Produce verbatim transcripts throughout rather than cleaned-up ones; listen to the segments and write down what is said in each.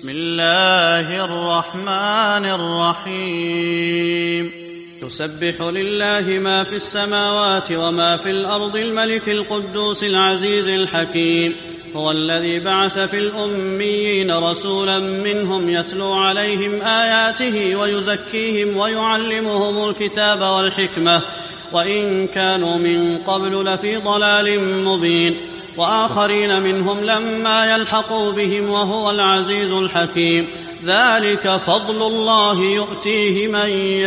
بسم الله الرحمن الرحيم يسبح لله ما في السماوات وما في الأرض الملك القدوس العزيز الحكيم هو الذي بعث في الأميين رسولا منهم يتلو عليهم آياته ويزكيهم ويعلمهم الكتاب والحكمة وإن كانوا من قبل لفي ضلال مبين وآخرين منهم لما يلحقوا بهم وهو العزيز الحكيم ذلك فضل الله يؤتيه من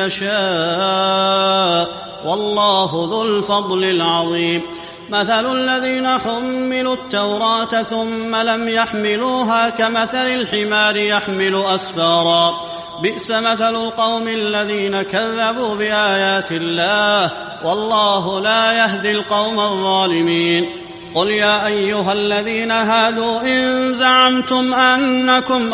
يشاء والله ذو الفضل العظيم مثل الذين حملوا التوراة ثم لم يحملوها كمثل الحمار يحمل أسفارا بئس مثل القوم الذين كذبوا بآيات الله والله لا يهدي القوم الظالمين قل يا أيها الذين هادوا إن زعمتم أنكم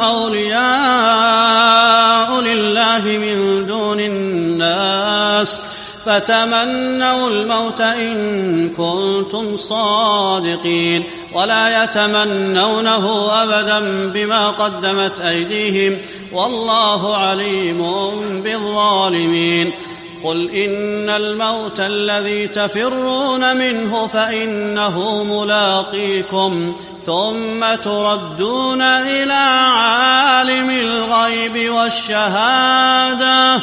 أولياء لله من دون الناس فتمنوا الموت إن كنتم صادقين ولا يتمنونه أبدا بما قدمت أيديهم والله عليم بالظالمين قل إن الموت الذي تفرون منه فإنه ملاقيكم ثم تردون إلى عالم الغيب والشهادة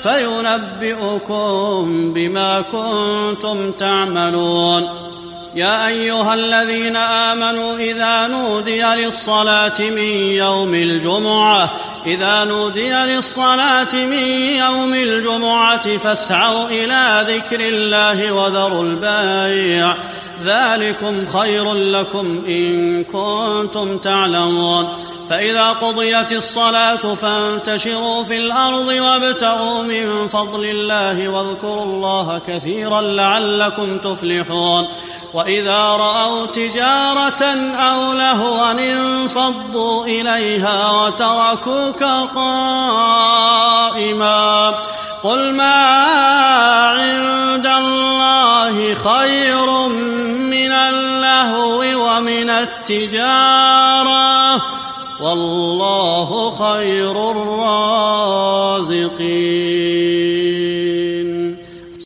فينبئكم بما كنتم تعملون يا أيها الذين آمنوا إذا نودي للصلاة من يوم الجمعة إذا نودي للصلاة من يوم الجمعة فاسعوا إلى ذكر الله وذروا البيع ذلكم خير لكم إن كنتم تعلمون فإذا قضيت الصلاة فانتشروا في الأرض وابتغوا من فضل الله واذكروا الله كثيرا لعلكم تفلحون وإذا رأوا تجارة أو لهوا انفضوا إليها وتركوك قائما قل ما عند الله خير من اللهو ومن التجارة والله خير الرازقين.